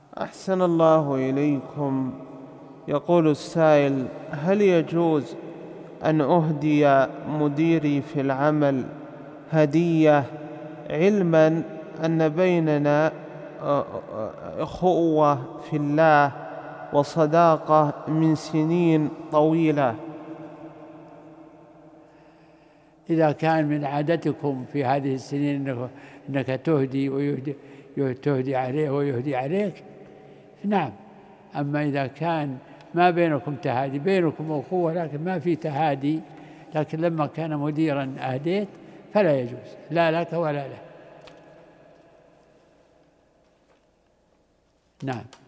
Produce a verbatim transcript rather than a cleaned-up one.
أحسن الله إليكم. يقول السائل: هل يجوز أن أهدي مديري في العمل هدية، علما أن بيننا أخوة في الله وصداقة من سنين طويلة؟ إذا كان من عادتكم في هذه السنين أنك تهدي ويهدي تهدي عليه ويهدي عليك، نعم. أما إذا كان ما بينكم تهادي، بينكم أخوة لكن ما في تهادي، لكن لما كان مديرا أهديت فلا يجوز، لا لك ولا له. نعم.